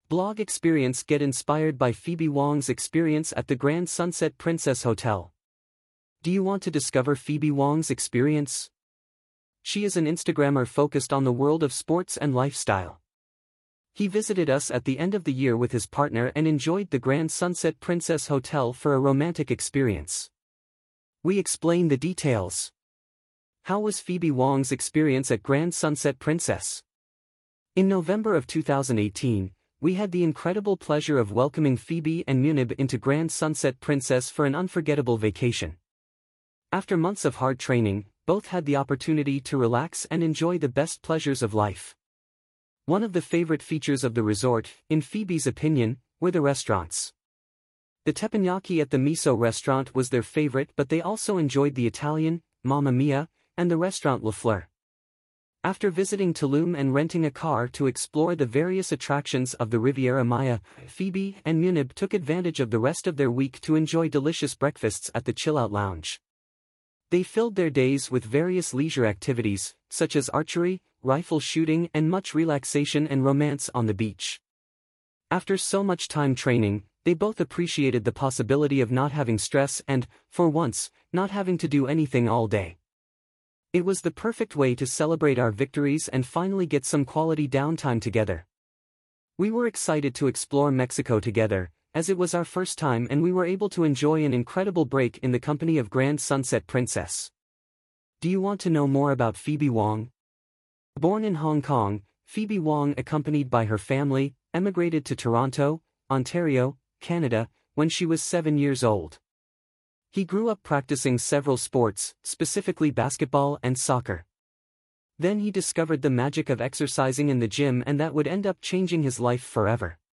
Blog experience. Get inspired by Phoebe Wong's experience at the Grand Sunset Princess Hotel. Do you want to discover Phoebe Wong's experience? She is an Instagrammer focused on the world of sports and lifestyle. He visited us at the end of the year with his partner and enjoyed the Grand Sunset Princess Hotel for a romantic experience. We explain the details. How was Phoebe Wong's experience at Grand Sunset Princess? In November of 2018, we had the incredible pleasure of welcoming Phoebe and Munib into Grand Sunset Princess for an unforgettable vacation. After months of hard training, both had the opportunity to relax and enjoy the best pleasures of life. One of the favorite features of the resort, in Phoebe's opinion, were the restaurants. The teppanyaki at the Miso restaurant was their favorite, but they also enjoyed the Italian, Mamma Mia, and the restaurant Le Fleur. After visiting Tulum and renting a car to explore the various attractions of the Riviera Maya, Phoebe and Munib took advantage of the rest of their week to enjoy delicious breakfasts at the Chill Out Lounge. They filled their days with various leisure activities, such as archery, rifle shooting, and much relaxation and romance on the beach. After so much time training, they both appreciated the possibility of not having stress and, for once, not having to do anything all day. It was the perfect way to celebrate our victories and finally get some quality downtime together. We were excited to explore Mexico together, as it was our first time and we were able to enjoy an incredible break in the company of Grand Sunset Princess. Do you want to know more about Phoebe Wong? Born in Hong Kong, Phoebe Wong, accompanied by her family, emigrated to Toronto, Ontario, Canada, when she was 7 years old. He grew up practicing several sports, specifically basketball and soccer. Then he discovered the magic of exercising in the gym, and that would end up changing his life forever.